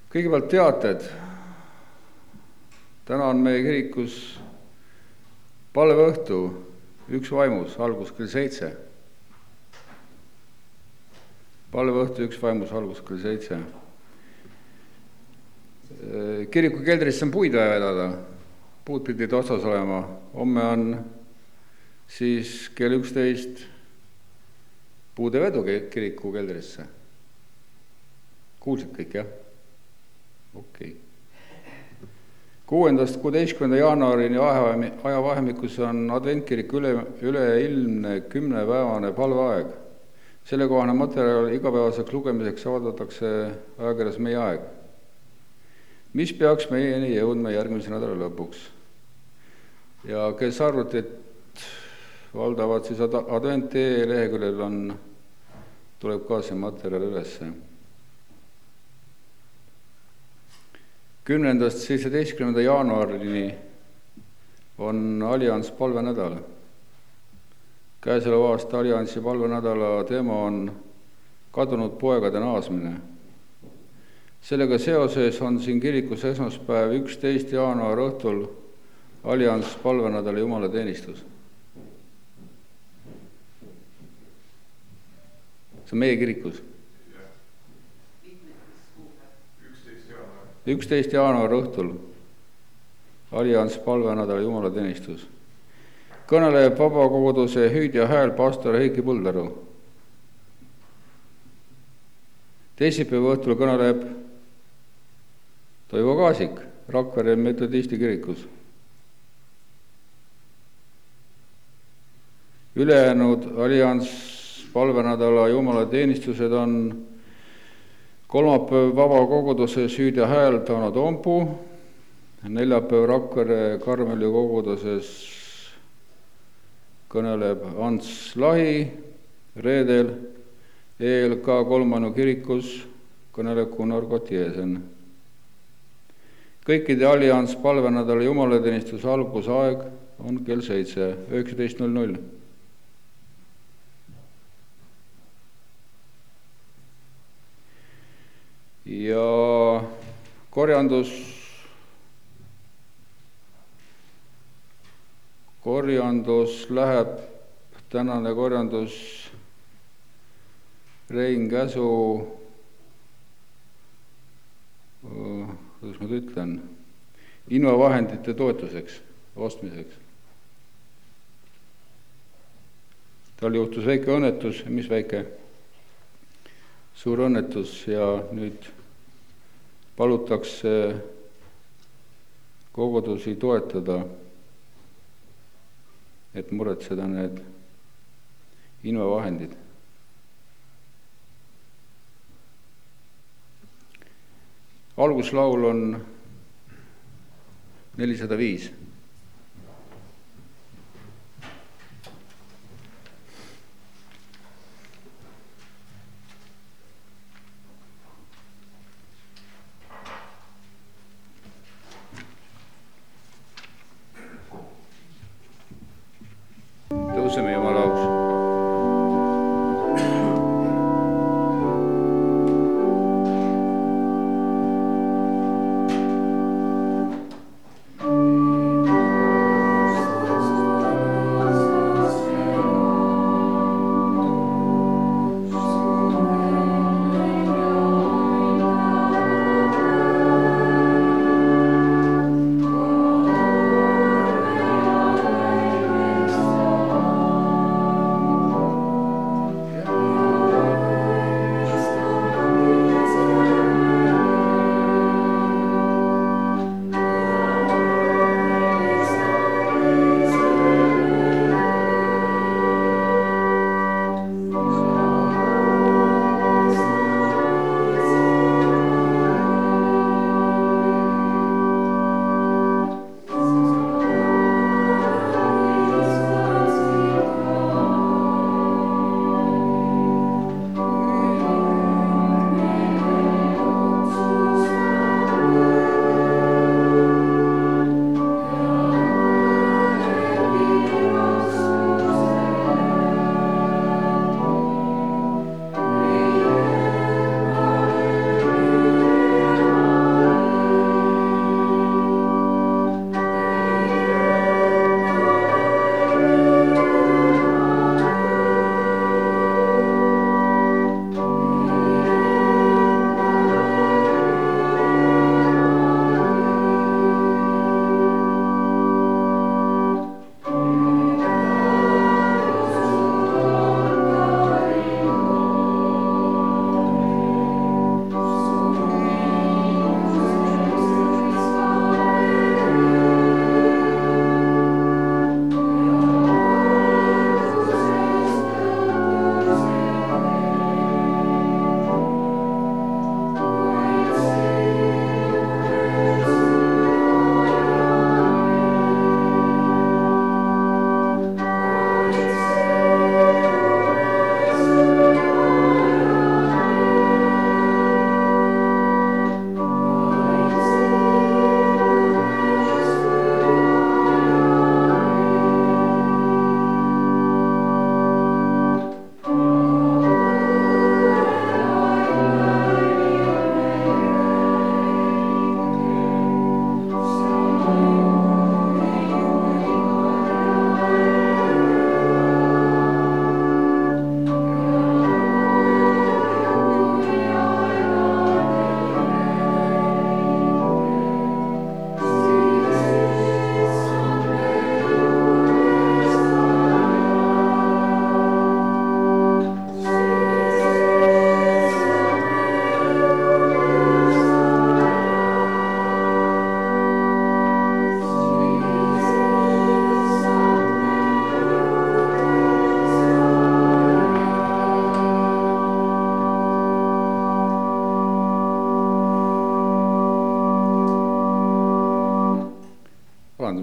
Kõigepealt teated. Täna on meie kirikus palveõhtu üks vaimus, algus kell 7. Palveõhtu üks vaimus, algus kell 7. Kiriku keldrisse on puid vaja vedada. Puud pidid otsas olema. Homme on siis kell 11 puude vedu kiriku keldrisse. Kuulsid kõik, jah? Okei. 6.–16. jaanuarini ajavahemikus on adventkiriku üleilmne 10-päevane palveaeg. Sellekohane materjal igapäevaseks lugemiseks avaldatakse ajakirjas Meie aeg, mis peaks meieni jõudma järgmise nädala lõpuks. Ja kes arvutit valdavad, siis advent.ee leheküljel tuleb ka see materjal ülesse. 10.–17. jaanuarini on Allianss palvenädal. Käesoleva aasta Allianssi palvenädala teema on kadunud poegade naasmine. Sellega seoses on siin kirikus esmaspäev 11. jaanuar õhtul Allianss palvenädala jumalateenistus. See on meie kirikus. 11. jaanuar õhtul Allianss palvenädala jumalateenistus. Kõneleb vabakoguduse hüüdja hääl pastor Heiki Põldaru. Teisipäeva õhtul kõneleb Toivo Kaasik Rakvere metodisti kirikus. Ülejäänud Allianss palvenädala jumalateenistused on kolmapäev vabakoguduses hüüdja hääl Tauno Toompuu, neljapäev Rakvere Karmeli koguduses kõneleb Ants Lahi, reedel ELK Kolmanu kirikus kõneleb Gunnar Kotiesen. Kõikide Allianss palvenädala jumalateenistuse algusaeg on kell 19:00. Ja korjandus läheb, tänane korjandus Rein Käsu, kuidas ma ütlen, invavahendite toetuseks, ostmiseks. Tal juhtus väike õnnetus, mis väike? Suur õnnetus ja nüüd palutakse kogudusi toetada, et muretseda need invavahendid. Alguslaul on 405. Tõuseme Jumala auks.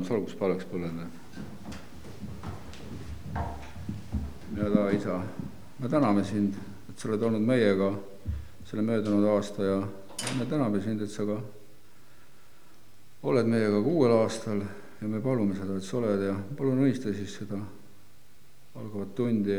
solguspalveks põleda. Ja Isa, me täname sind, et sa oled olnud meiega selle möödunud aasta ja me täname sind, et sa ka oled meiega 6 aastal ja me palume seda, et sa oled ja palun õnista siis seda algavat tundi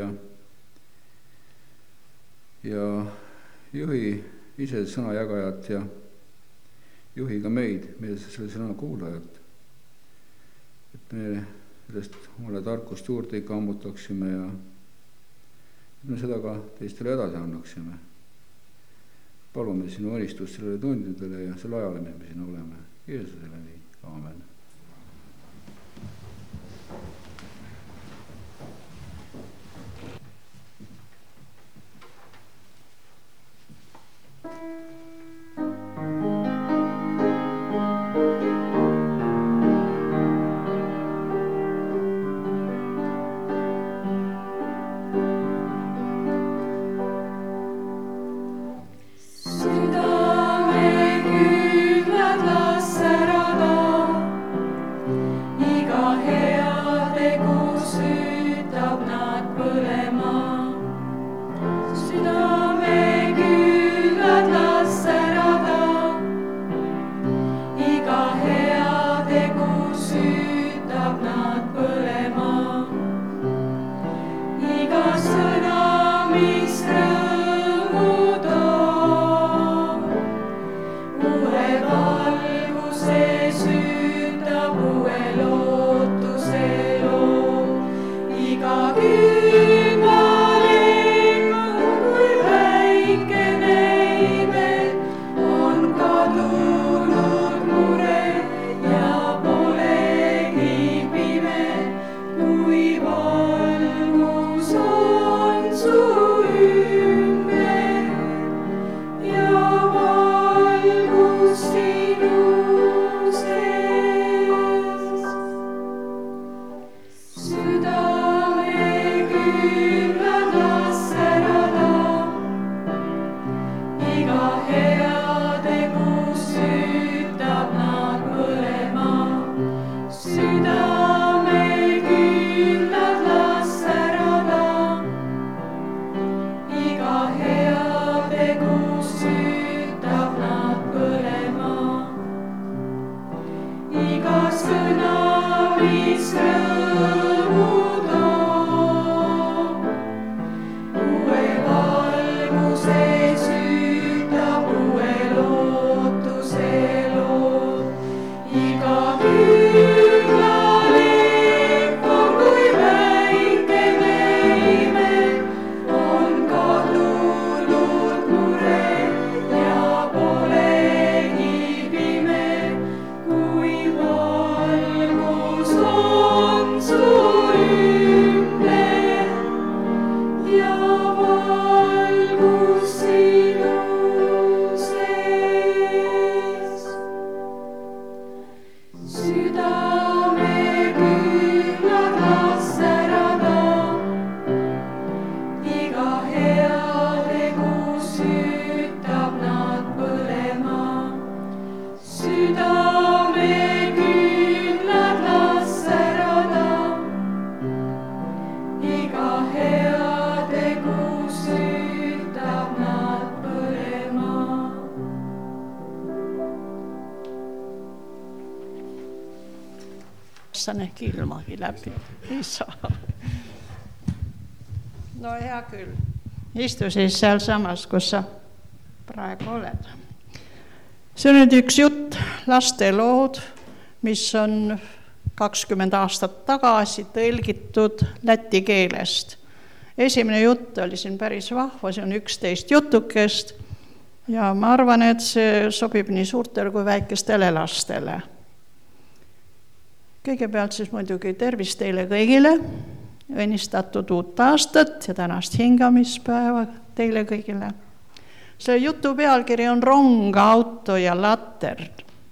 ja juhi ise sõnajagajat ja juhi ka meid, meie selle sõna kuulajat, et me sellest omale tarkust juurde ikka ammutaksime ja et me seda ka teistele edasi annaksime. Palume sinu õnnistust sellele tundidele ja selle ajale, mis me siin oleme. Jeesusele nii. Aamen. Ehk ilmagi läbi ei saa. No hea küll. Istu siis sealsamas, kus sa praegu oled. See on nüüd üks jutt lastelood, mis on 20 aastat tagasi tõlgitud läti keelest. Esimene jutt oli siin päris vahva, see on 11 jutukest ja ma arvan, et see sobib nii suurtele kui väikestele lastele. Kõigepealt siis muidugi tervist teile kõigile, õnnistatud uut aastat ja tänast hingamispäeva teile kõigile. Selle jutu pealkiri on Rong, auto ja latern.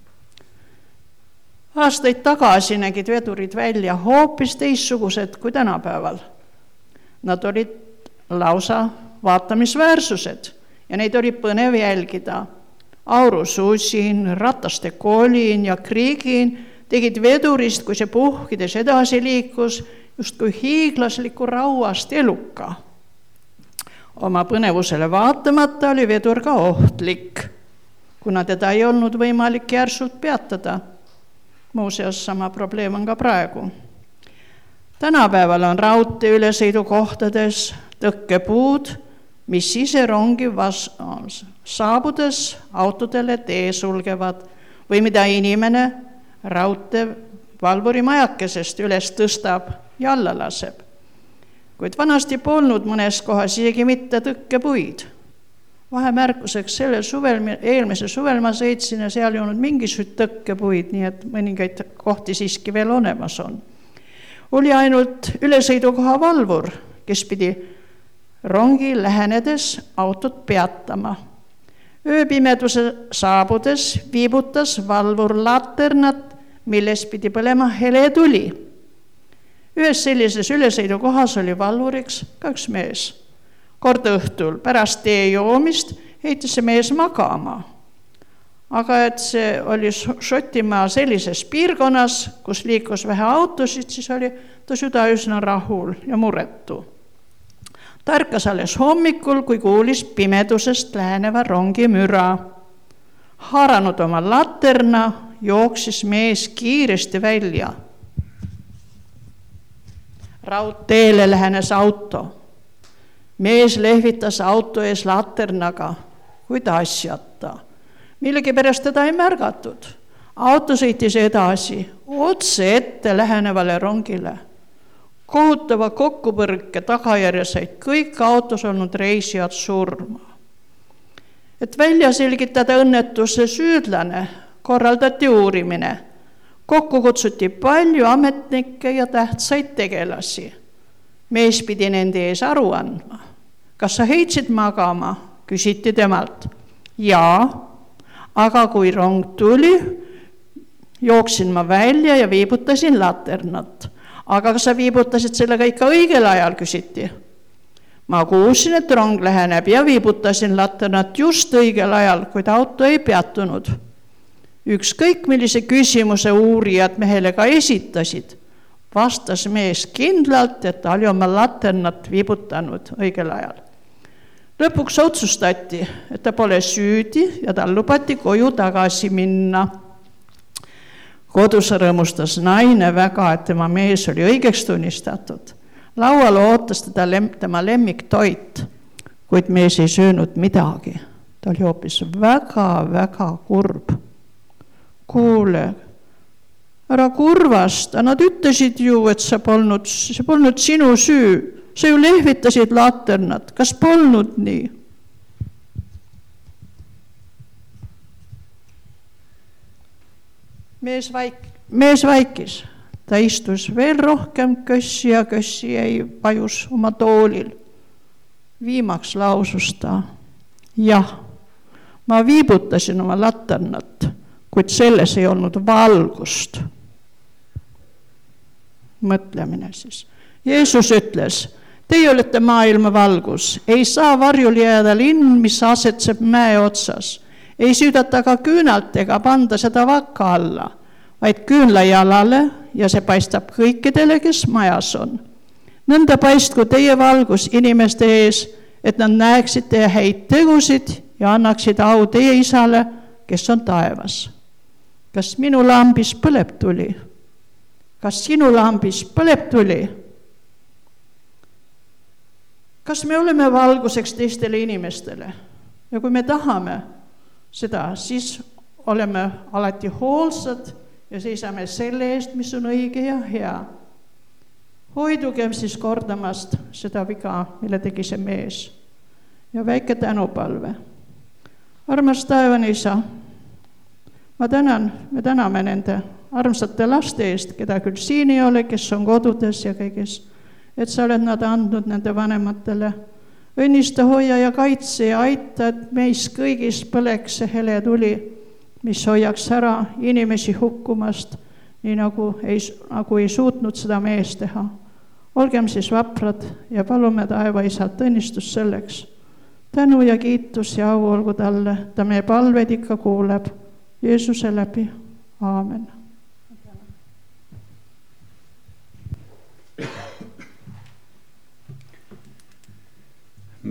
Aastaid tagasi nägid vedurid välja hoopis teistsugused kui tänapäeval. Nad olid lausa vaatamisväärsused ja neid oli põnev jälgida. Aurususin, rataste kolin ja kriigin tegid vedurist, kui see puhkides edasi liikus, justkui hiiglasliku rauast eluka. Oma põnevusele vaatamata oli vedur ka ohtlik, kuna teda ei olnud võimalik järsult peatada. Muuseas, sama probleem on ka praegu. Tänapäeval on raudtee ülesõidukohtades tõkkepuud, mis ise rongi saabudes autodele tee sulgevad või mida inimene raudtee valvuri majakesest üles tõstab ja alla laseb. Kuid vanasti polnud mõnes kohas isegi mitte tõkkepuid. Vahemärkuseks eelmise suvel ma sõitsin ja seal ei olnud mingisugust tõkkepuid, nii et mõningaid kohti siiski veel olemas on. Oli ainult ülesõidukoha valvur, kes pidi rongi lähenedes autot peatama. Ööpimeduse saabudes viibutas valvur laternat, milles pidi põlema hele tuli. Ühes sellises ülesõidukohas oli valvuriks 2 mees. Kord õhtul pärast tee joomist heitis see mees magama. Aga et see oli Šotimaa sellises piirkonnas, kus liikus vähe autosid, siis oli ta süda üsna rahul ja muretu. Ta ärkas alles hommikul, kui kuulis pimedusest läheneva rongi müra. Haaranud oma laterna, jooksis mees kiiresti välja. Raudteele lähenes auto. Mees lehvitas auto ees laternaga, kuid asjata. Millegipärast teda ei märgatud. Auto sõitis edasi, otse ette lähenevale rongile. Kohutava kokkupõrke tagajärje said kõik autos olnud reisijad surma. Et välja selgitada õnnetuse süüdlane, korraldati uurimine. Kokku kutsuti palju ametnikke ja tähtsaid tegelasi. Mees pidi nende ees aru andma. Kas sa heitsid magama? Küsiti temalt. Jaa, aga kui rong tuli, jooksin ma välja ja viibutasin laternat. Aga kas sa viibutasid sellega ikka õigel ajal, küsiti. Ma kuulsin, et rong läheneb ja viibutasin laternat just õigel ajal, kuid auto ei peatunud. Ükskõik millise küsimuse uurijad mehele ka esitasid, vastas mees kindlalt, et ta oli oma laternat viibutanud õigel ajal. Lõpuks otsustati, et ta pole süüdi ja tal lubati koju tagasi minna. Kodus rõõmustas naine väga, et tema mees oli õigeks tunnistatud. Laual ootas tema lemmiktoit, kuid mees ei söönud midagi. Ta oli hoopis väga kurb. Kuule, ära kurvasta, nad ütlesid ju, et see polnud sinu süü. Sa ju lehvitasid laternat, kas polnud nii? Mees vaikis. Ta istus veel rohkem kössi ja kössi jäi vajus oma toolil. Viimaks lausus ta. Jah, ma viibutasin oma laternat, kuid selles ei olnud valgust. Mõtlemine siis. Jeesus ütles, teie olete maailma valgus. Ei saa varjul jääda linn, mis asetseb mäe otsas. Ei süüdata ka küünalt ega panda seda vakka alla, vaid küünla jalale ja see paistab kõikidele, kes majas on. Nõnda paistku teie valgus inimeste ees, et nad näeksid teie häid tegusid ja annaksid au teie isale, kes on taevas. Kas minu lambis põleb tuli? Kas sinu lambis põleb tuli? Kas me oleme valguseks teistele inimestele? Ja kui me tahame seda, siis oleme alati hoolsad ja seisame selle eest, mis on õige ja hea. Hoidugem siis kordamast seda viga, mille tegi see mees. Ja väike tänupalve. Armas taevane isa, me täname nende armsate laste eest, keda küll siin ei ole, kes on kodudes ja kõigis, et sa oled nad andnud nende vanematele. Õnnista, hoia ja kaitse ja aita, et meis kõigis põleks see hele tuli, mis hoiaks ära inimesi hukkumast, nii nagu ei suutnud seda mees teha. Olgem siis vaprad ja palume taeva isalt õnnistust selleks. Tänu ja kiitus ja au olgu talle, ta meie palved ikka kuuleb Jeesuse läbi. Aamen.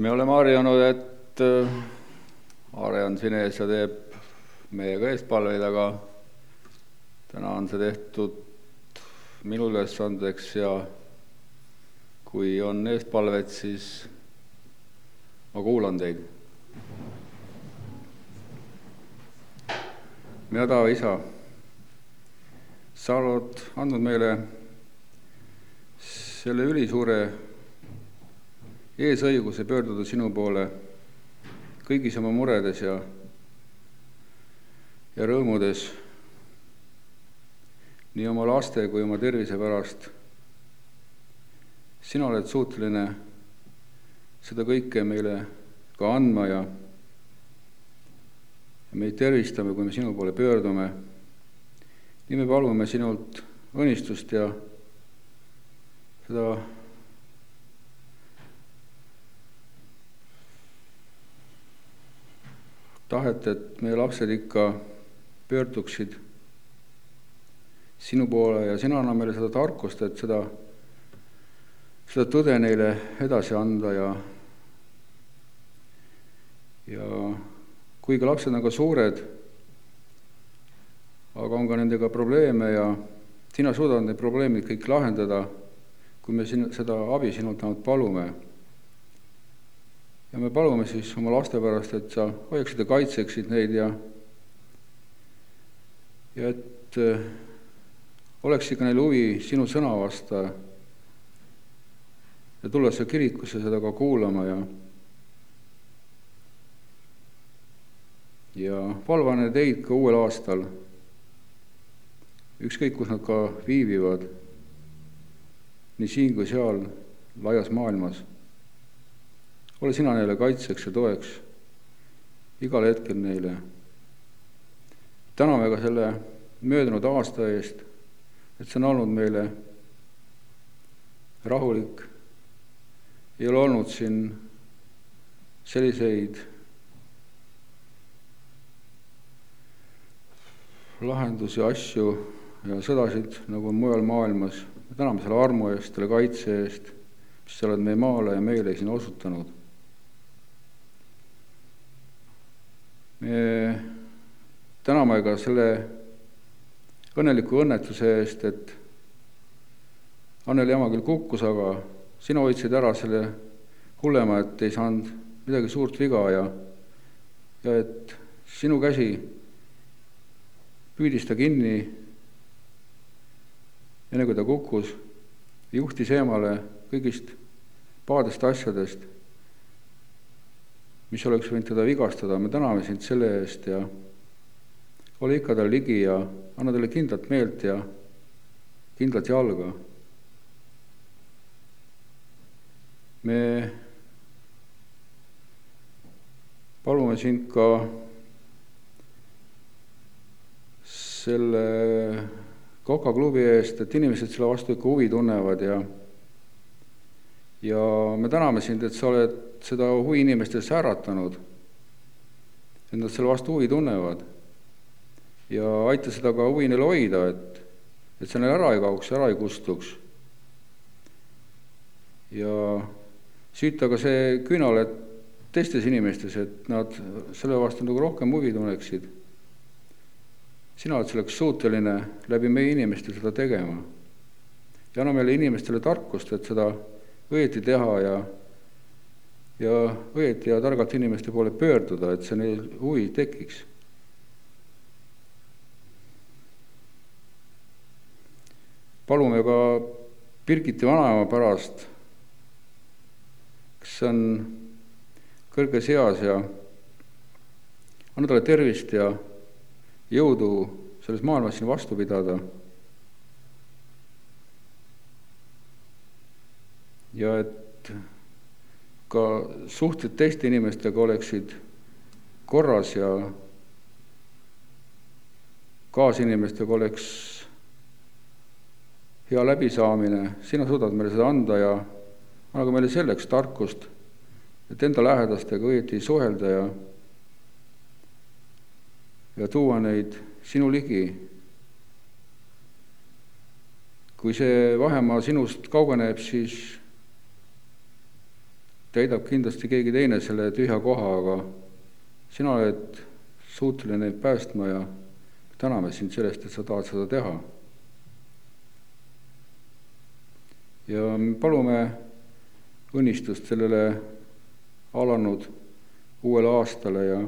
me oleme harjunud, et Aare on siin ees ja teeb meiega eespalveid, aga täna on see tehtud minu ülesandeks ja kui on eespalved, siis ma kuulan teid. Mina Taeva isa, sa oled andnud meile selle ülisuure eesõiguse pöörduda sinu poole kõigis oma muredes ja rõõmudes, nii oma laste kui oma tervise pärast. Sina oled suuteline seda kõike meile ka andma ja meid tervistame, kui me sinu poole pöördume. Nii me palume sinult õnnistust ja seda tahet, et meie lapsed ikka pöörduksid sinu poole ja sina anna meile seda tarkust, et seda tõde neile edasi anda ja kuigi lapsed on ka suured, aga on ka nendega probleeme ja sina suudad need probleemid kõik lahendada, kui me seda abi sinult ainult palume. Ja me palume siis oma laste pärast, et sa hoiaksid ja kaitseksid neid ja et oleks ikka neil huvi sinu sõna vasta ja tulla sa kirikusse seda ka kuulama ja valvane teid ka uuel aastal, ükskõik kus nad ka viibivad, nii siin kui seal laias maailmas. Ole sina neile kaitseks ja toeks igal hetkel neile. Täname ka selle möödunud aasta eest, et see on olnud meile rahulik. Ei ole olnud siin selliseid lahendusi, asju ja sõdasid nagu on mujal maailmas. Me täname selle armu eest, selle kaitse eest, mis sa oled meie maale ja meile siin osutanud. Me täname ka selle õnneliku õnnetuse eest, et Anneli ema küll kukkus, aga sina hoidsid ära selle hullema, et ei saanud midagi suurt viga ja et sinu käsi püüdis ta kinni, enne kui ta kukkus, juhtis eemale kõigist pahadest asjadest, mis oleks võinud teda vigastada. Me täname sind selle eest ja ole ikka tal ligi ja anna talle kindlat meelt ja kindlat jalga. Me palume sind ka selle Koka klubi eest, et inimesed selle vastu ikka huvi tunnevad ja me täname sind, et sa oled seda huvi inimestes äratanud, et nad selle vastu huvi tunnevad ja aita seda ka huvi neile hoida, et see neil ära ei kauks, ära ei kustuks. Ja süüta ka see küünal, et teistes inimestes, et nad selle vastu nagu rohkem huvi tunneksid. Sina oled selleks suuteline läbi meie inimeste seda tegema. Ja anna meile inimestele tarkust, et seda õieti teha ja õieti ja targalt inimeste poole pöörduda, et see neil huvi tekiks. Palume ka Birgiti vanaema pärast, kes on kõrges eas ja anna talle tervist ja jõudu selles maailmas siin vastu pidada. Ja et ka suhted teiste inimestega oleksid korras ja kaasinimestega oleks hea läbisaamine. Sina suudad meile seda anda ja anna ka meile selleks tarkust, et enda lähedastega õieti suhelda ja tuua neid sinu ligi. Kui see vahemaa sinust kaugeneb, siis täidab kindlasti keegi teine selle tühja koha, aga sina oled suuteline neid päästma ja täname sind sellest, et sa tahad seda teha. Ja palume õnnistust sellele alanud uuele aastale ja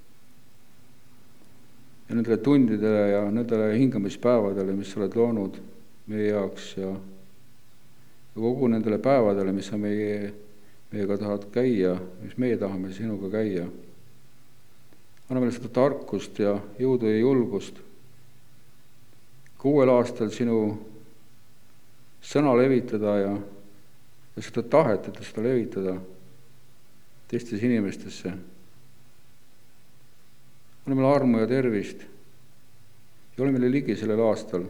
nendele tundidele ja nendele hingamispäevadele, mis sa oled loonud meie jaoks ja kogu nendele päevadele, mis sa meiega tahad käia, mis meie tahame sinuga käia. Anna meile seda tarkust ja jõudu ja julgust. Uuel aastal sinu sõna levitada ja seda tahet, et seda levitada teistes inimestesse. Anna meile armu ja tervist ja ole meile ligi sellel aastal.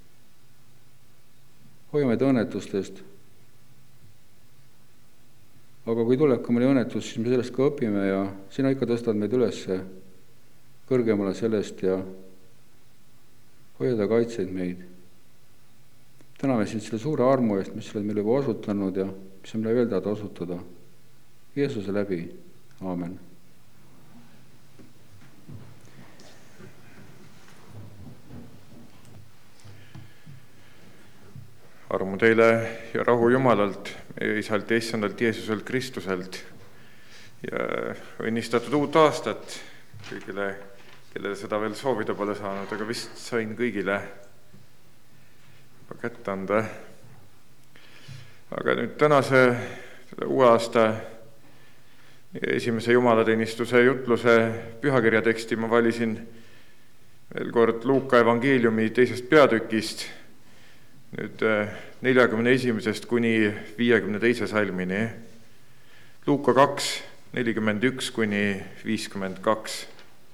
Hoia meid õnnetustest. Aga kui tuleb ka mõni õnnetus, siis me sellest ka õpime ja sina ikka tõstad meid üles kõrgemale sellest ja hoiada kaitseid meid. Täname sind selle suure armu eest, mis sa oled meile juba osutanud ja mis sa meile veel tahad osutada. Jeesuse läbi. Aamen. Armu teile ja rahu Jumalalt, meie Isalt ja Issandalt Jeesuselt Kristuselt ja õnnistatud uut aastat kõigile, kellele seda veel soovida pole saanud, aga vist sain kõigile juba kätte anda. Aga nüüd tänase uue aasta esimese jumalateenistuse jutluse pühakirja teksti ma valisin veel kord Luuka evangeeliumi 2. peatükist, nüüd 41. kuni 52. salmini. Luuka 2, 41 kuni 52.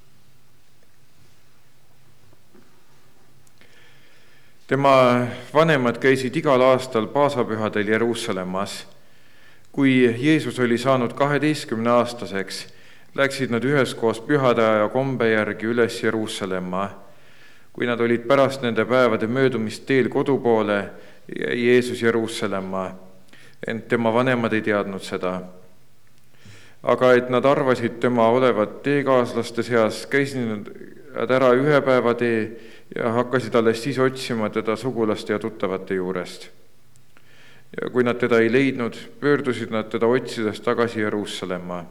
Tema vanemad käisid igal aastal paasapühadel Jeruusalemmas. Kui Jeesus oli saanud 12-aastaseks, läksid nad üheskoos pühade aja kombe järgi üles Jeruusalemma. Kui nad olid pärast nende päevade möödumist teel kodu poole, jäi Jeesus Jeruusalemma, ent tema vanemad ei teadnud seda. Aga et nad arvasid tema olevat teekaaslaste seas, käisid nad ära ühe päeva tee ja hakkasid alles siis otsima teda sugulaste ja tuttavate juurest. Ja kui nad teda ei leidnud, pöördusid nad teda otsides tagasi Jeruusalemma.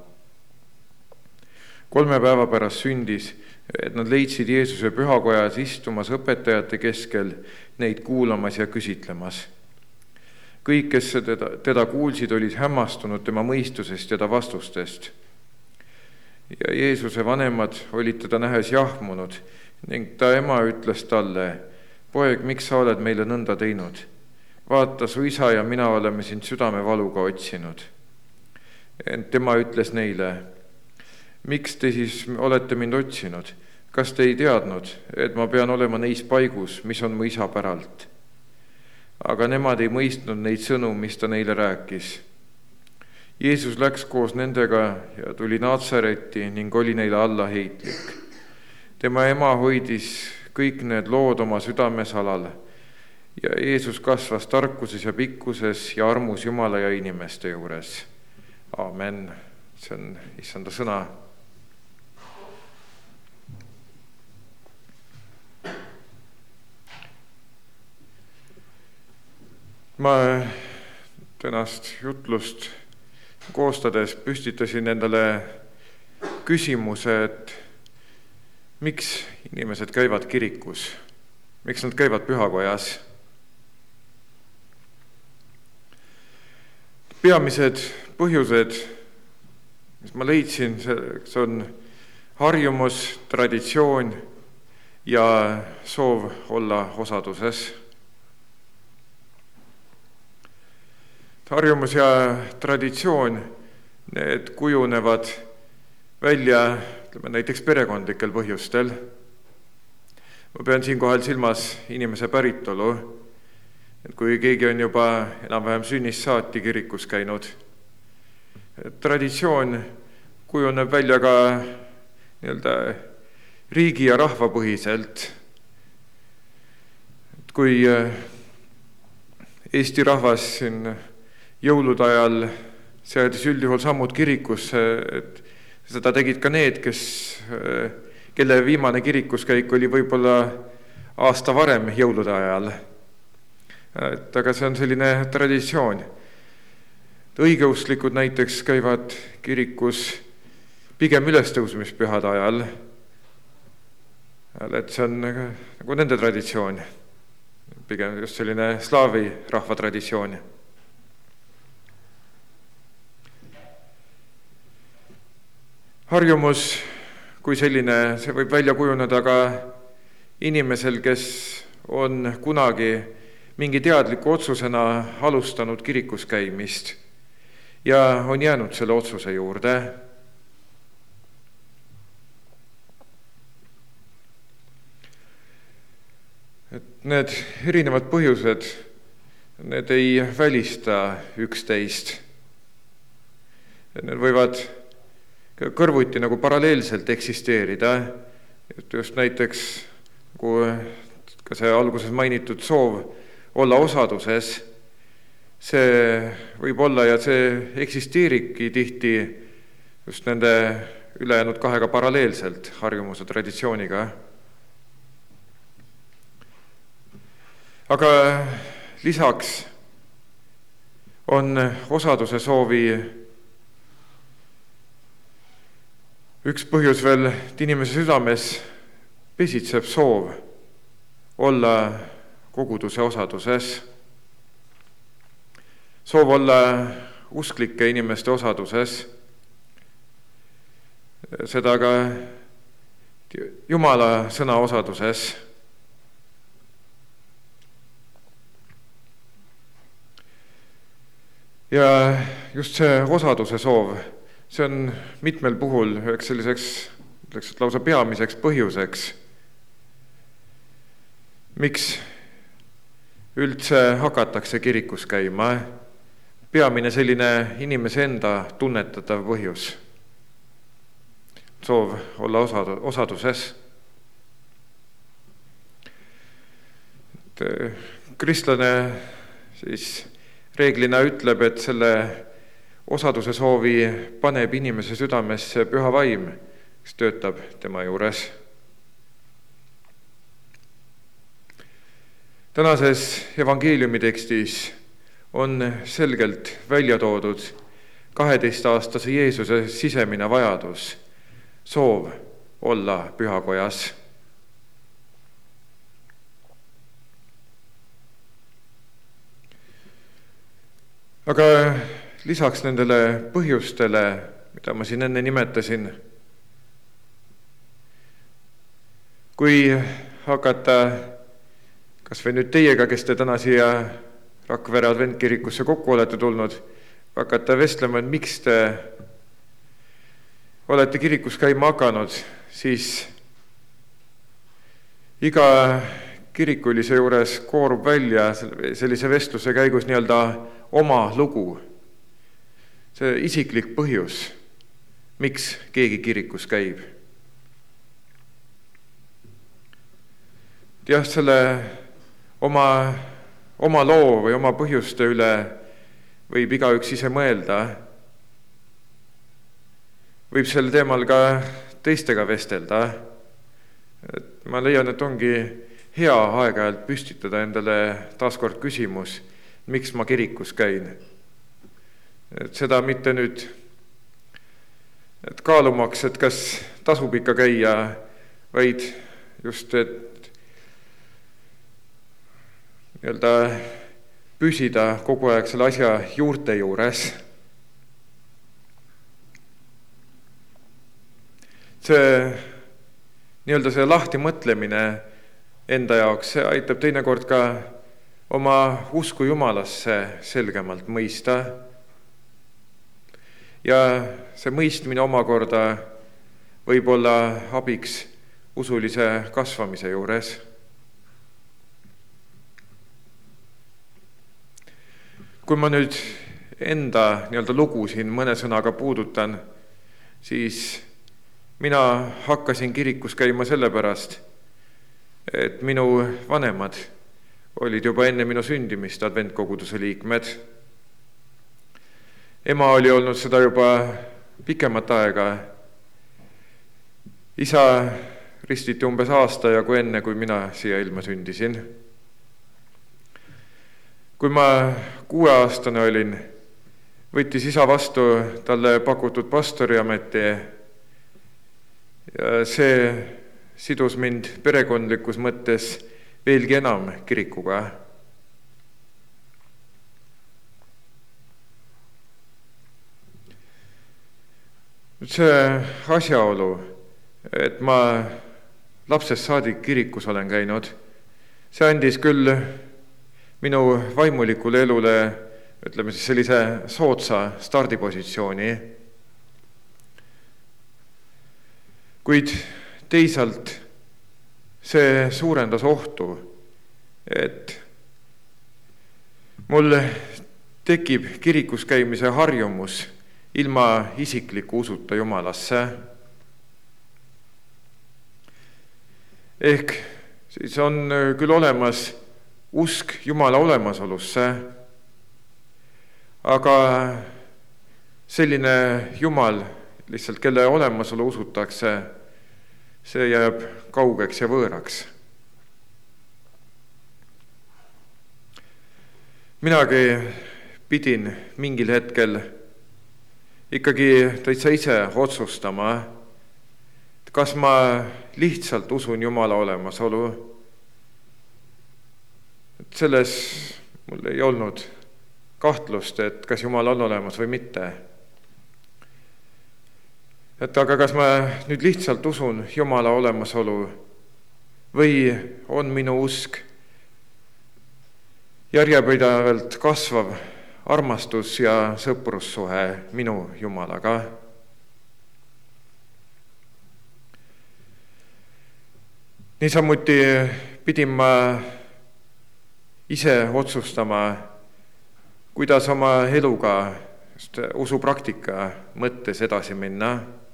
3 päeva pärast sündis, et nad leidsid Jeesuse pühakojas istumas õpetajate keskel, neid kuulamas ja küsitlemas. Kõik, kes teda kuulsid, olid hämmastunud tema mõistusest ja ta vastustest. Ja Jeesuse vanemad olid teda nähes jahmunud ning ta ema ütles talle: "Poeg, miks sa oled meile nõnda teinud? Vaata, su isa ja mina oleme sind südamevaluga otsinud." Ent tema ütles neile: "Miks te siis olete mind otsinud? Kas te ei teadnud, et ma pean olema neis paigus, mis on mu isa päralt?" Aga nemad ei mõistnud neid sõnu, mis ta neile rääkis. Jeesus läks koos nendega ja tuli Naatsaretti ning oli neile allaheitlik. Tema ema hoidis kõik need lood oma südames alal ja Jeesus kasvas tarkuses ja pikkuses ja armus Jumala ja inimeste juures. Aamen. See on Issanda sõna. Ma tänast jutlust koostades püstitasin endale küsimuse, et miks inimesed käivad kirikus, miks nad käivad pühakojas. Peamised põhjused, mis ma leidsin, see on harjumus, traditsioon ja soov olla osaduses. Harjumus ja traditsioon, need kujunevad välja näiteks perekondlikel põhjustel. Ma pean siinkohal silmas inimese päritolu, et kui keegi on juba enam-vähem sünnist saati kirikus käinud. Traditsioon kujuneb välja ka riigi ja rahvapõhiselt. Kui Eesti rahvas siin jõulude ajal seadis üldjuhul sammud kirikusse, et seda tegid ka need, kelle viimane kirikuskäik oli võib-olla aasta varem jõulude ajal. Aga see on selline traditsioon. Õigeusklikud näiteks käivad kirikus pigem ülestõusmispühade ajal. Et see on nagu nende traditsioon, pigem just selline slaavi rahva traditsioon. Harjumus kui selline, see võib välja kujuneda ka inimesel, kes on kunagi mingi teadliku otsusena alustanud kirikus käimist ja on jäänud selle otsuse juurde. Et need erinevad põhjused, need ei välista üksteist. Need võivad kõrvuti nagu paralleelselt eksisteerida. Just näiteks kui ka see alguses mainitud soov olla osaduses, see võib olla ja see eksisteeribki tihti just nende ülejäänud kahega paralleelselt harjumuse traditsiooniga. Aga lisaks on osaduse soovi üks põhjus veel, et inimese südames pesitseb soov olla koguduse osaduses, soov olla usklike inimeste osaduses, seda ka Jumala sõna osaduses. Ja just see osaduse soov, see on mitmel puhul üheks selliseks lausa peamiseks põhjuseks, miks üldse hakatakse kirikus käima. Peamine selline inimese enda tunnetatav põhjus, soov olla osaduses. Kristlane siis reeglina ütleb, et selle osaduse soovi paneb inimese südamesse püha vaim, kes töötab tema juures. Tänases evangeeliumi tekstis on selgelt välja toodud 12-aastase Jeesuse sisemine vajadus, soov olla pühakojas. Aga lisaks nendele põhjustele, mida ma siin enne nimetasin, kui hakata kas või nüüd teiega, kes te täna siia Rakvere adventkirikusse kokku olete tulnud, hakata vestlema, et miks te olete kirikus käima hakanud, siis iga kirikulise juures koorub välja sellise vestluse käigus nii-öelda oma lugu, see isiklik põhjus, miks keegi kirikus käib. Jah, selle oma loo või oma põhjuste üle võib igaüks ise mõelda. Võib sel teemal ka teistega vestelda. Ma leian, et ongi hea aeg-ajalt püstitada endale taaskord küsimus, miks ma kirikus käin. Et seda mitte nüüd kaalumaks, et kas tasub ikka käia, vaid just, et nii-öelda püsida kogu aeg selle asja juurte juures. See nii-öelda see lahti mõtlemine enda jaoks, see aitab teinekord ka oma usku Jumalasse selgemalt mõista. Ja see mõistmine omakorda võib olla abiks usulise kasvamise juures. Kui ma nüüd enda nii-öelda lugu siin mõne sõnaga puudutan, siis mina hakkasin kirikus käima sellepärast, et minu vanemad olid juba enne minu sündimist adventkoguduse liikmed. ema oli olnud seda juba pikemat aega. Isa ristiti umbes aasta jagu enne, kui mina siia ilma sündisin. Kui ma 6-aastane olin, võttis isa vastu talle pakutud pastoriameti ja see sidus mind perekondlikus mõttes veelgi enam kirikuga. See asjaolu, et ma lapsest saadik kirikus olen käinud, see andis küll minu vaimulikule elule, ütleme siis sellise soodsa stardipositsiooni. Kuid teisalt see suurendas ohtu, et mul tekib kirikus käimise harjumus ilma isikliku usuta Jumalasse. Ehk siis on küll olemas usk Jumala olemasolusse, aga selline Jumal, lihtsalt kelle olemasolu usutakse, see jääb kaugeks ja võõraks. Minagi pidin mingil hetkel ikkagi täitsa ise otsustama, kas ma lihtsalt usun Jumala olemasolu. Selles mul ei olnud kahtlust, et kas Jumal on olemas või mitte. Aga kas ma nüüd lihtsalt usun Jumala olemasolu või on minu usk järjepidevalt kasvav armastus ja sõprussuhe minu Jumalaga. Niisamuti pidin ma ise otsustama, kuidas oma eluga usupraktika mõttes edasi minna.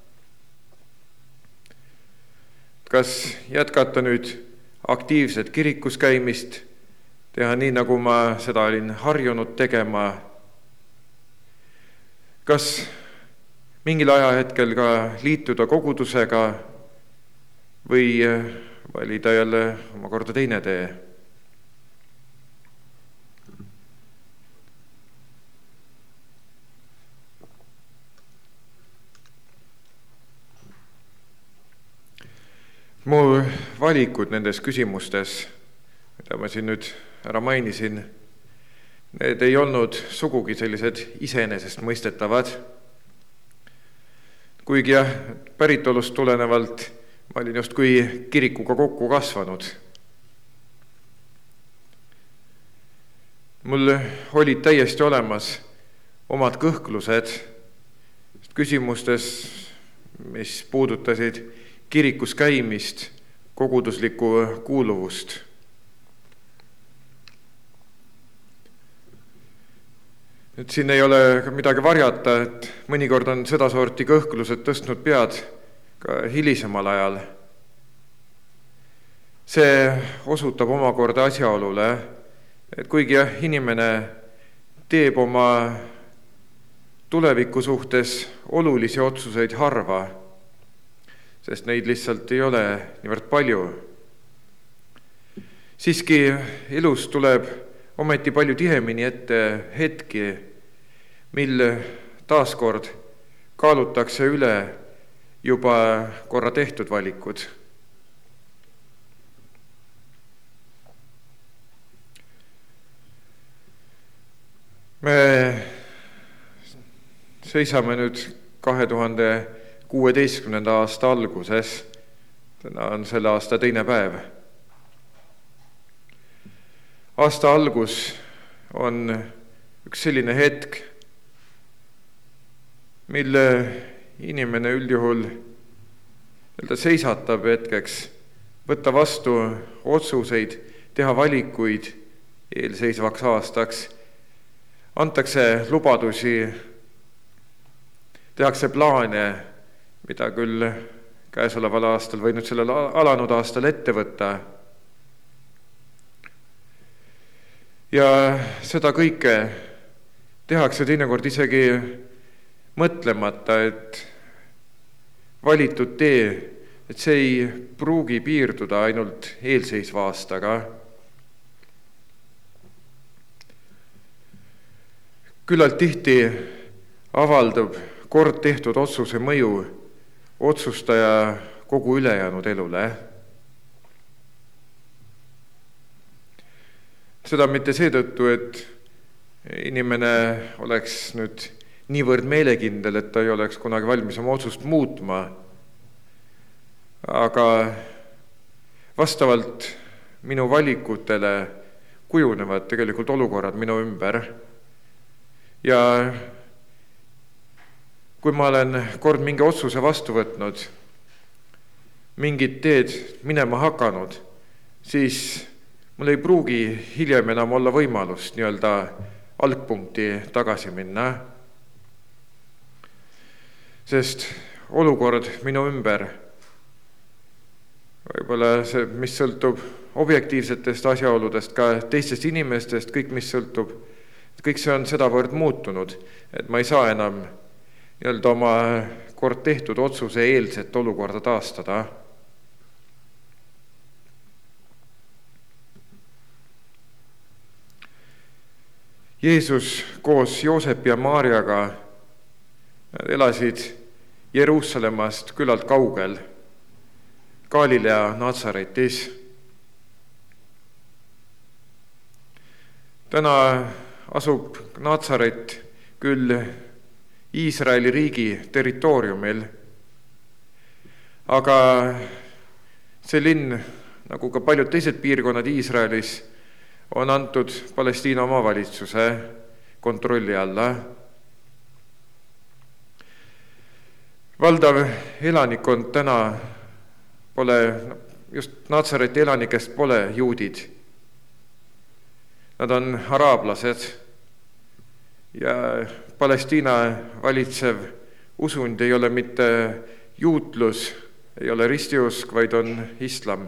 Kas jätkata nüüd aktiivset kirikus käimist, teha nii, nagu ma seda olin harjunud tegema. Kas mingil ajahetkel ka liituda kogudusega või valida jälle omakorda teine tee. Mu valikud nendes küsimustes, mida ma siin nüüd ära mainisin, need ei olnud sugugi sellised iseenesestmõistetavad. Kuigi jah, päritolust tulenevalt ma olin justkui kirikuga kokku kasvanud. Mul olid täiesti olemas omad kõhklused küsimustes, mis puudutasid kirikus käimist, koguduslikku kuuluvust. Nüüd siin ei ole midagi varjata, et mõnikord on sedasorti kõhklused tõstnud pead ka hilisemal ajal. See osutab omakorda asjaolule, et kuigi inimene teeb oma tuleviku suhtes olulisi otsuseid harva, sest neid lihtsalt ei ole niivõrd palju. Siiski elus tuleb ometi palju tihemini ette hetki, mil taaskord kaalutakse üle juba korra tehtud valikud. Me seisame nüüd 2016. aasta alguses. Täna on selle aasta teine päev. Aasta algus on üks selline hetk, mille inimene üldjuhul seisatab hetkeks, võtta vastu otsuseid, teha valikuid eelseisvaks aastaks, antakse lubadusi, tehakse plaane, mida küll käesoleval aastal või nüüd sellel alanud aastal ette võtta. Ja seda kõike tehakse teinekord isegi mõtlemata, et valitud tee, et see ei pruugi piirduda ainult eelseisva aastaga. Küllalt tihti avaldub kord tehtud otsuse mõju otsustaja kogu ülejäänud elule. Seda mitte seetõttu, et inimene oleks nüüd niivõrd meelekindel, et ta ei oleks kunagi valmis oma otsust muutma, aga vastavalt minu valikutele kujunevad tegelikult olukorrad minu ümber. Ja kui ma olen kord mingi otsuse vastu võtnud, mingid teed minema hakanud, siis mul ei pruugi hiljem enam olla võimalust nii-öelda algpunkti tagasi minna, sest olukord minu ümber, võib-olla see, mis sõltub objektiivsetest asjaoludest, ka teistest inimestest, kõik, mis sõltub, kõik see on sedavõrd muutunud, et ma ei saa enam nii-öelda oma kord tehtud otsuse eelset olukorda taastada. Jeesus koos Joosepi ja Maarjaga elasid Jeruusalemmast küllalt kaugel, Galilea Natsaretis. Täna asub Natsaret küll Iisraeli riigi territooriumil, aga see linn, nagu ka paljud teised piirkonnad Iisraelis, on antud Palestiina omavalitsuse kontrolli alla. Valdav elanikkond täna pole, just Natsareti elanikest pole juudid. Nad on araablased ja Palestiina valitsev usund ei ole mitte juutlus, ei ole ristiusk, vaid on islam.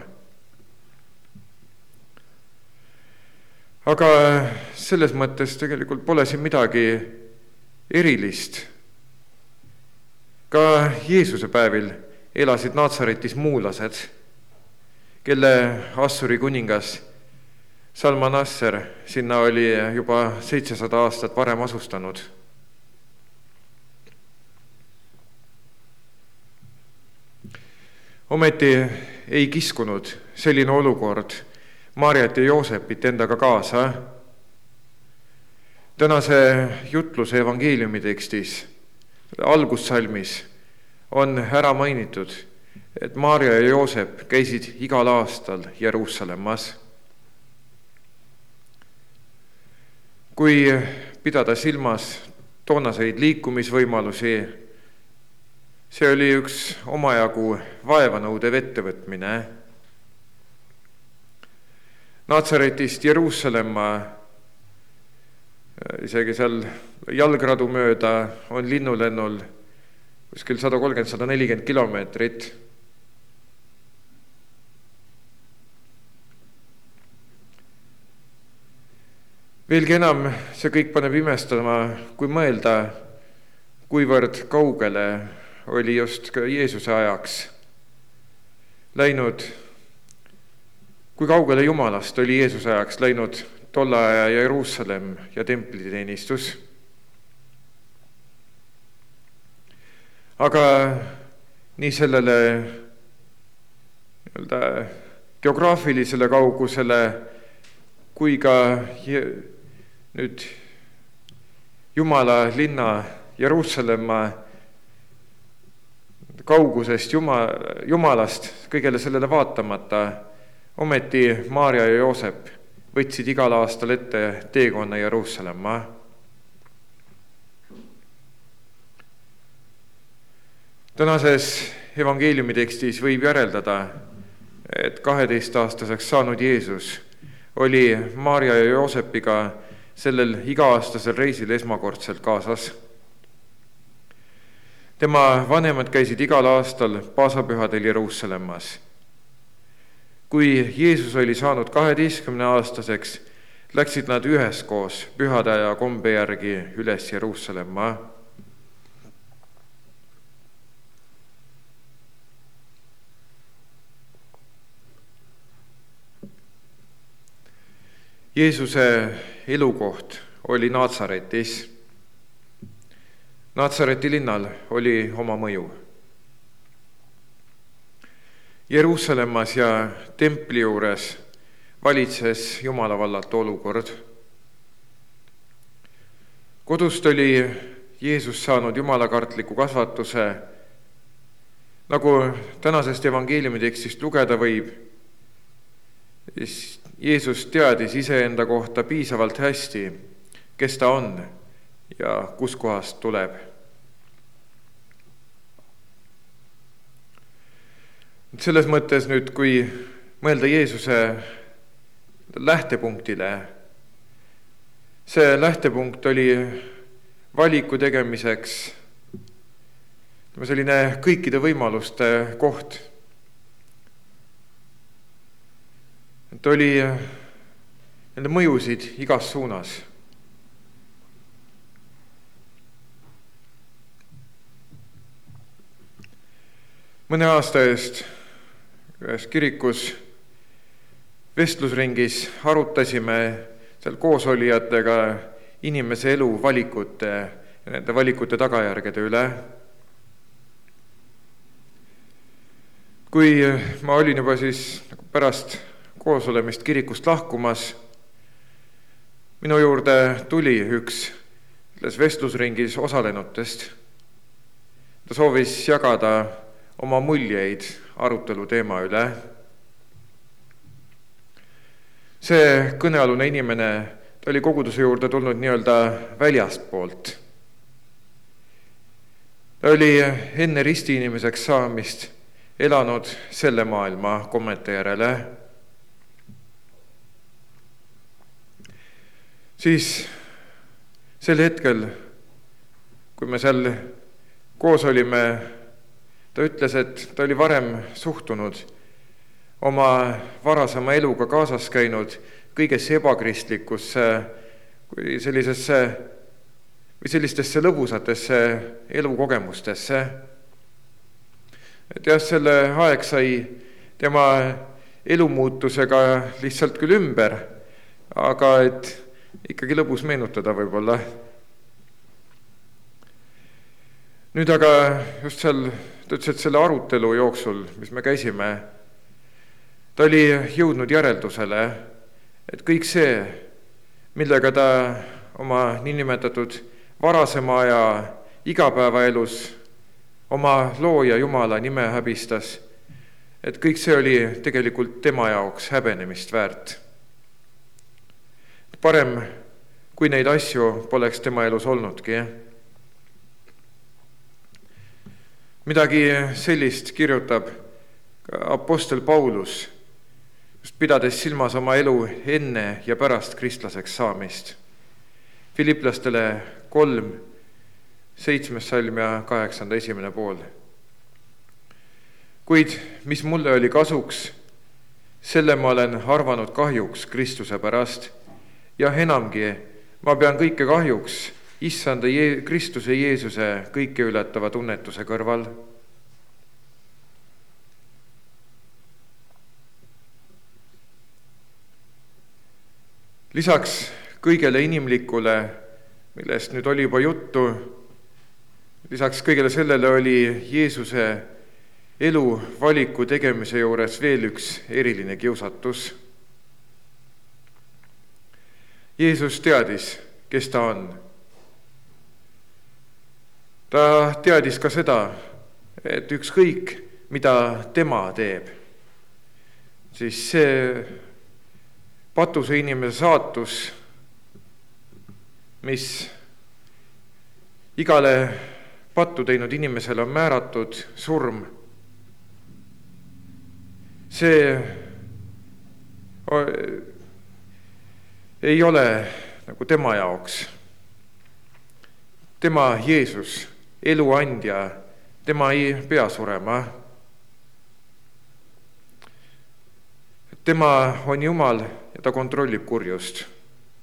Aga selles mõttes tegelikult pole siin midagi erilist. Ka Jeesuse päevil elasid Natsaretis muulased, kelle Assuri kuningas Salmanasser sinna oli juba 700 aastat varem asustanud. Ometi ei kiskunud selline olukord Maarjat ja Joosepit endaga kaasa. Tänase jutluse evangeeliumi tekstis, algussalmis, on ära mainitud, et Maarja ja Joosep käisid igal aastal Jeruusalemmas. Kui pidada silmas toonaseid liikumisvõimalusi, see oli üks omajagu vaevanõudev ettevõtmine. Natsaretist Jeruusalemma, isegi seal jalgradu mööda on linnulennul kuskil 130-140 kilomeetrit. Veelgi enam see kõik paneb imestama, kui mõelda, kuivõrd kaugele oli just ka Jeesuse ajaks läinud, kui kaugele Jumalast oli Jeesuse ajaks läinud tolle aja Jeruusalemm ja templiteenistus. Aga nii sellele geograafilisele kaugusele kui ka nüüd Jumala linna Jeruusalemma kaugusest Jumalast kõigele sellele vaatamata, ometi Maarja ja Joosep võtsid igal aastal ette teekonna Jeruusalemma. Tänases evangeeliumi tekstis võib järeldada, et 12-aastaseks saanud Jeesus oli Maarja ja Joosepiga sellel iga-aastasel reisil esmakordselt kaasas. Tema vanemad käisid igal aastal paasapühadel Jeruusalemmas. Kui Jeesus oli saanud 12-aastaseks, läksid nad üheskoos pühade ja kombe järgi üles Jeruusalemma. Jeesuse elukoht oli Naatsaretis. Naatsareti linnal oli oma mõju. Jeruusalemmas ja templi juures valitses Jumala vallatu olukord. Kodust oli Jeesus saanud jumalakartliku kasvatuse, nagu tänasest evangeeliumi tekstist lugeda võib. Jeesus teadis iseenda kohta piisavalt hästi, kes ta on ja kuskohast tuleb. Selles mõttes nüüd, kui mõelda Jeesuse lähtepunktile, see lähtepunkt oli valiku tegemiseks selline kõikide võimaluste koht. Et oli nende mõjusid igas suunas. Mõne aasta eest ühes kirikus vestlusringis arutasime seal koosolijatega inimese elu valikute ja nende valikute tagajärgede üle. Kui ma olin juba siis pärast koosolemist kirikust lahkumas, minu juurde tuli üks selles vestlusringis osalenutest. Ta soovis jagada oma muljeid arutelu teema üle. See kõnealune inimene, ta oli koguduse juurde tulnud nii-öelda väljast poolt. Ta oli enne risti inimeseks saamist elanud selle maailma kommete järele. Siis sel hetkel, kui me seal koos olime, ta ütles, et ta oli varem suhtunud oma varasema eluga kaasas käinud kõigesse ebakristlikusse kui sellistesse lõbusatesse elukogemustesse. Et jah, selle aeg sai tema elumuutusega lihtsalt küll ümber, aga et ikkagi lõbus meenutada võib-olla. Nüüd aga just seal, ta ütles, et selle arutelu jooksul, mis me käisime, ta oli jõudnud järeldusele, et kõik see, millega ta oma niinimetatud varasema aja igapäevaelus oma looja Jumala nime häbistas, et kõik see oli tegelikult tema jaoks häbenemist väärt. Parem, kui neid asju poleks tema elus olnudki. Midagi sellist kirjutab apostel Paulus, just pidades silmas oma elu enne ja pärast kristlaseks saamist. Filiplastele 3, 7. salm ja 8. esimene pool. Kuid mis mulle oli kasuks, selle ma olen arvanud kahjuks Kristuse pärast, ja enamgi, ma pean kõike kahjuks issanda Kristuse Jeesuse kõike ületava tunnetuse kõrval. Lisaks kõigele inimlikule, millest nüüd oli juba juttu, lisaks kõigele sellele oli Jeesuse elu valiku tegemise juures veel üks eriline kiusatus. Jeesus teadis, kes ta on. Ta teadis ka seda, et ükskõik, mida tema teeb, siis see patuse inimese saatus, mis igale pattu teinud inimesele on määratud, surm, see ei ole nagu tema jaoks. Tema Jeesus, eluandja, tema ei pea surema. Tema on Jumal ja ta kontrollib kurjust.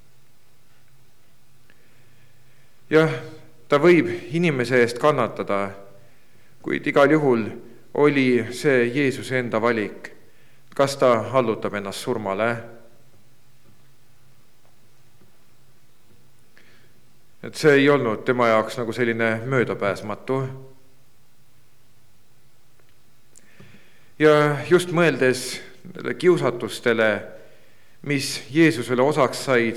jah, ta võib inimese eest kannatada, kuid igal juhul oli see Jeesuse enda valik, kas ta allutab ennast surmale. Et see ei olnud tema jaoks nagu selline möödapääsmatu. Ja just mõeldes kiusatustele, mis Jeesusele osaks said,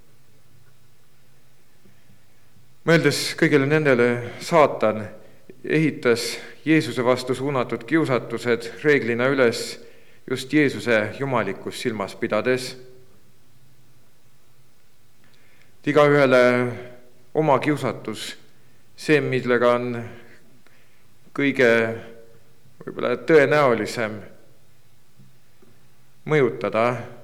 mõeldes kõigile nendele saatan ehitas Jeesuse vastu suunatud kiusatused reeglina üles just Jeesuse jumalikkust silmas pidades. Igaühele oma kiusatus, see, millega on kõige võib-olla tõenäolisem mõjutada.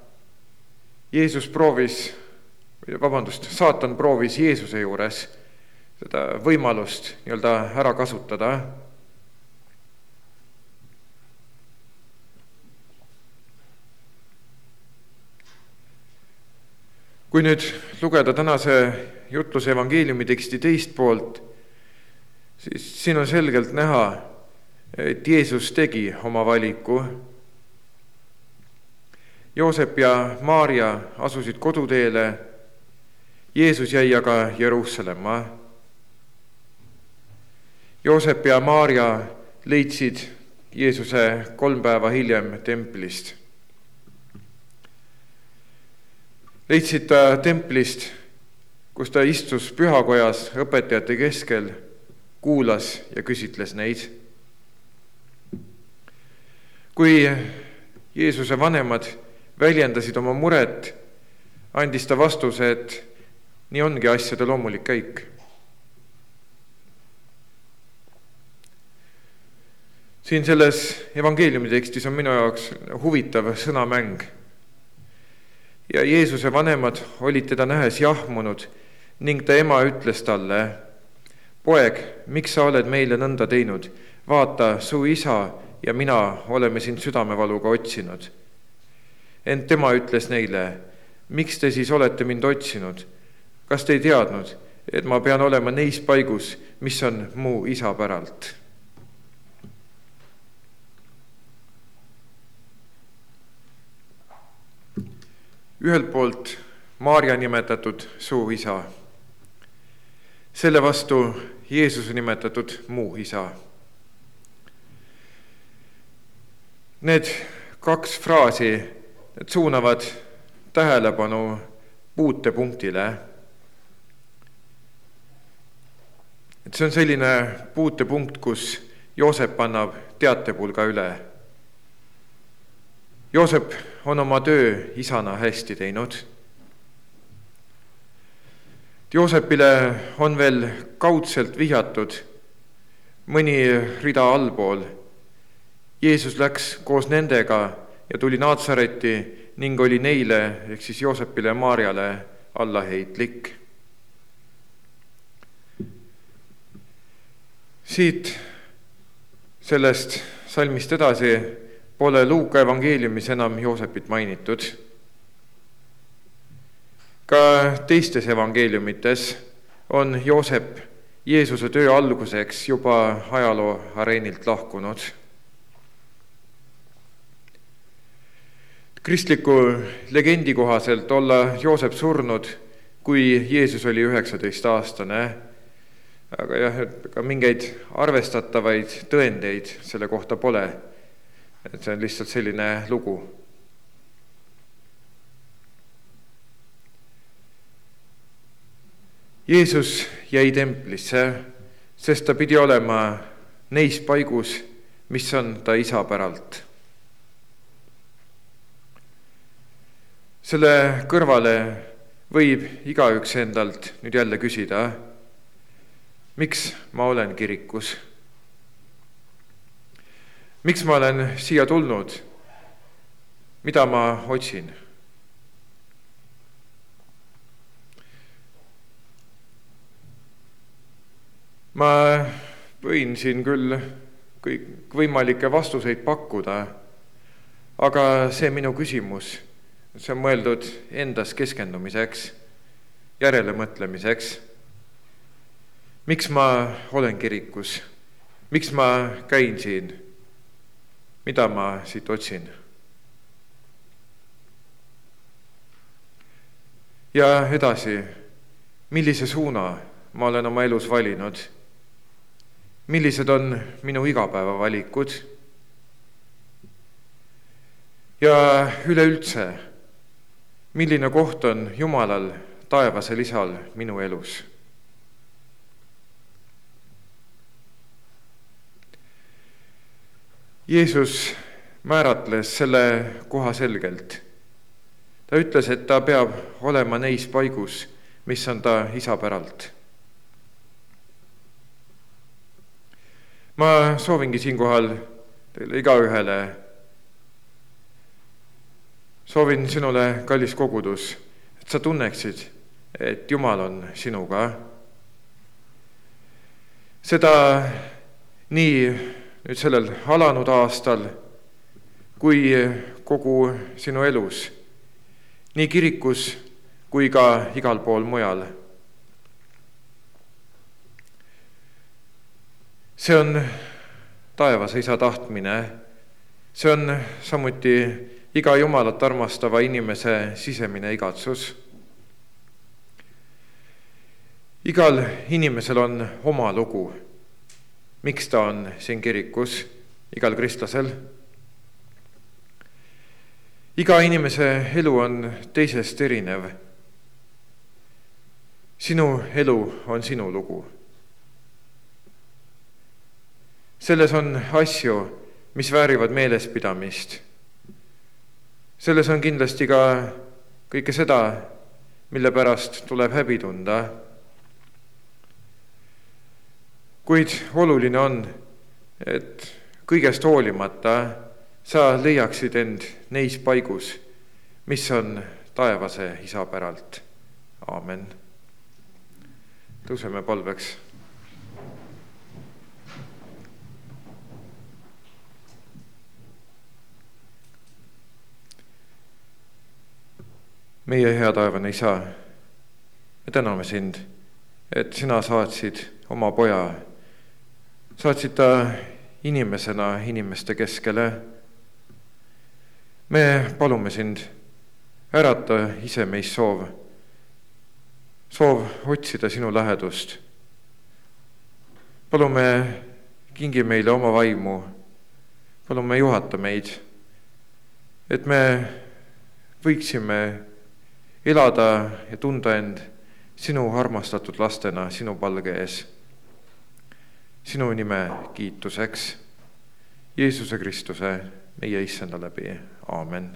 Saatan proovis Jeesuse juures seda võimalust nii-öelda ära kasutada. Kui nüüd lugeda tänase jutluse evangeeliumi teksti teist poolt, siis siin on selgelt näha, et Jeesus tegi oma valiku. Joosep ja Maarja asusid koduteele, Jeesus jäi aga Jeruusalemma. Joosep ja Maarja leidsid Jeesuse 3 päeva hiljem templist. Leidsid ta templist, kus ta istus pühakojas õpetajate keskel, kuulas ja küsitles neid. Kui Jeesuse vanemad väljendasid oma muret, andis ta vastuse, et nii ongi asjade loomulik käik. Siin selles evangeeliumi tekstis on minu jaoks huvitav sõnamäng. Ja Jeesuse vanemad olid teda nähes jahmunud ning ta ema ütles talle, poeg, miks sa oled meile nõnda teinud? Vaata, su isa ja mina oleme sind südamevaluga otsinud. Ent tema ütles neile, miks te siis olete mind otsinud? Kas te ei teadnud, et ma pean olema neis paigus, mis on mu isa päralt? Ühelt poolt Maarja nimetatud suu isa, selle vastu Jeesuse nimetatud muu isa. Need 2 fraasi suunavad tähelepanu puutepunktile. See on selline puutepunkt, kus Joosep annab teatepulga üle. Joosep on oma töö isana hästi teinud. Joosepile on veel kaudselt vihjatud mõni rida allpool. Jeesus läks koos nendega ja tuli Naatsareti ning oli neile, ehk siis Joosepile ja Maarjale allaheitlik. Siit sellest salmist edasi pole Luuka evangeeliumis enam Joosepit mainitud. Ka teistes evangeeliumites on Joosep Jeesuse töö alguseks juba ajaloo areenilt lahkunud. Kristliku legendi kohaselt olla Joosep surnud, kui Jeesus oli 19-aastane, aga jah, ka mingeid arvestatavaid tõendeid selle kohta pole. Et see on lihtsalt selline lugu. Jeesus jäi templisse, sest ta pidi olema neis paigus, mis on ta isa päralt. Selle kõrvale võib igaüks endalt nüüd jälle küsida, miks ma olen kirikus? Miks ma olen siia tulnud? Mida ma otsin? Ma võin siin küll kõik võimalikke vastuseid pakkuda, aga see minu küsimus, see on mõeldud endas keskendumiseks, järelemõtlemiseks. miks ma olen kirikus, miks ma käin siin, mida ma siit otsin. Ja edasi, millise suuna ma olen oma elus valinud, millised on minu igapäevavalikud ja üleüldse, milline koht on Jumalal, taevasel Isal minu elus. Jeesus määratles selle koha selgelt. Ta ütles, et ta peab olema neis paigus, mis on ta Isa päralt. Ma soovingi siinkohal teile igaühele, soovin sinule, kallis kogudus, et sa tunneksid, et Jumal on sinuga. Seda nii nüüd sellel alanud aastal kui kogu sinu elus, nii kirikus kui ka igal pool mujal. See on taevase Isa tahtmine, see on samuti iga Jumalat armastava inimese sisemine igatsus. Igal inimesel on oma lugu, miks ta on siin kirikus, igal kristlasel. Iga inimese elu on teisest erinev. Sinu elu on sinu lugu. Selles on asju, mis väärivad meelespidamist. Selles on kindlasti ka kõike seda, mille pärast tuleb häbi tunda. Kuid oluline on, et kõigest hoolimata sa leiaksid end neis paigus, mis on taevase Isa päralt. Aamen. Tõuseme palveks. Meie hea taevane Isa, me täname sind, et sina saatsid oma poja, saatsid ta inimesena inimeste keskele. Me palume sind, ärata ise meis soov otsida sinu lähedust. Palume, kingi meile oma vaimu, palume juhata meid, et me võiksime elada ja tunda end sinu armastatud lastena sinu palge ees. Sinu nime kiituseks, Jeesuse Kristuse, meie Issanda läbi. Aamen.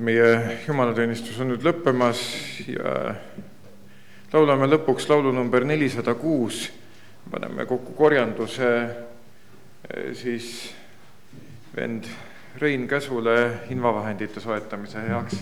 meie jumalateenistus on nüüd lõppemas ja laulame lõpuks laulu number 406. Paneme kokku korjanduse siis vend Rein Käsule invavahendite soetamise heaks.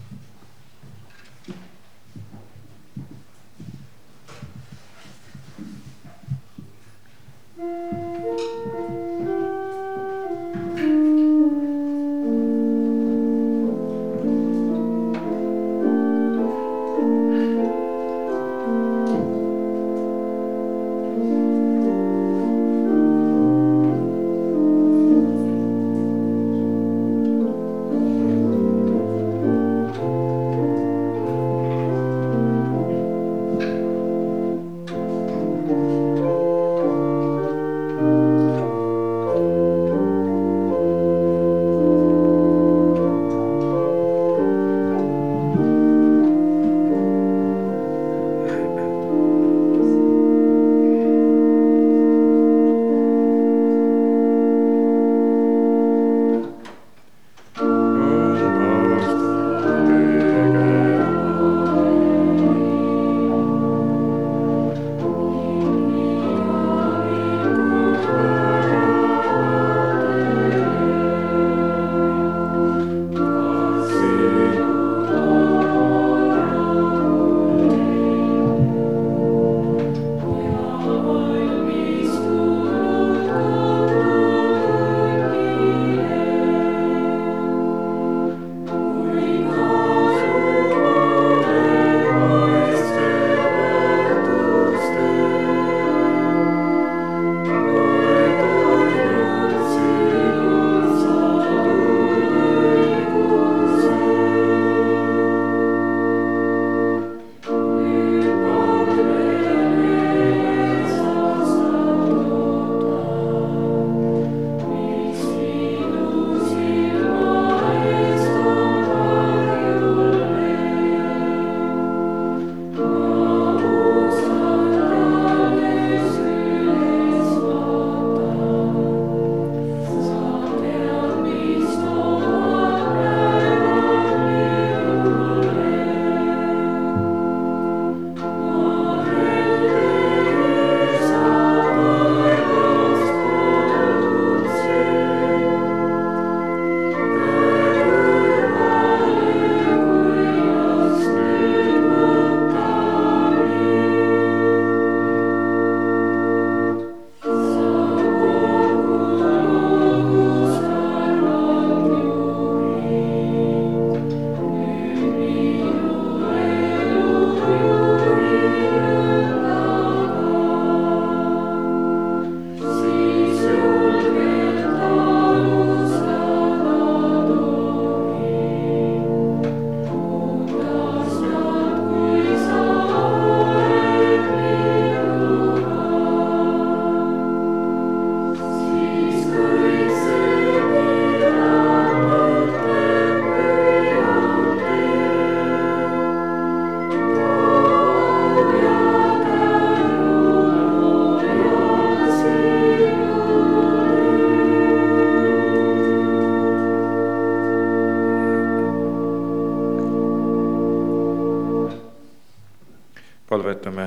Palvetame.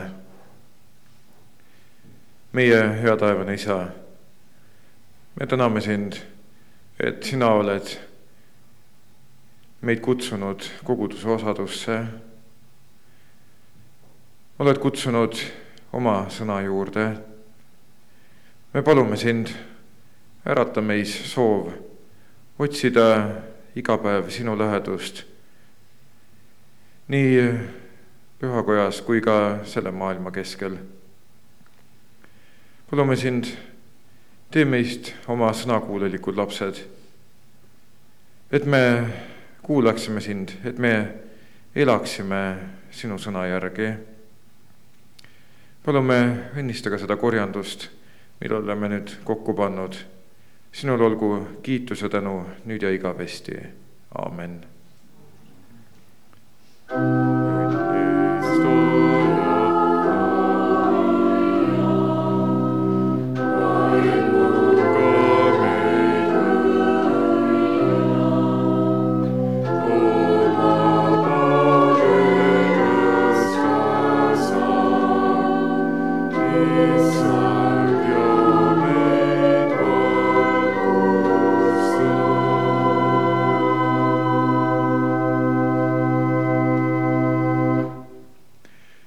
Meie hea taevane Isa, me täname sind, et sina oled meid kutsunud koguduse osadusse. Oled kutsunud oma sõna juurde. Me palume sind, ärata meis soov otsida iga päev sinu lähedust nii pühakojas kui ka selle maailma keskel. Palume sind, tee meist oma sõnakuulelikud lapsed, et me kuulaksime sind, et me elaksime sinu sõna järgi. Palume õnnista ka seda korjandust, mille oleme nüüd kokku pannud. Sinul olgu kiitus ja tänu nüüd ja igavesti. Aamen. Oh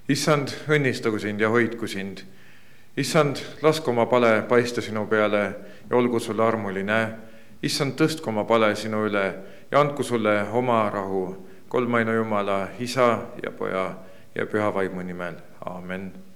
issand, õnnistagu sind ja hoidku sind. Issand, lasku oma pale paista sinu peale ja olgu sulle armuline. Issand, tõstku oma pale sinu üle ja andku sulle oma rahu. Kolmaina Jumala, Isa ja Poja ja Püha Vaimu nimel. Aamen.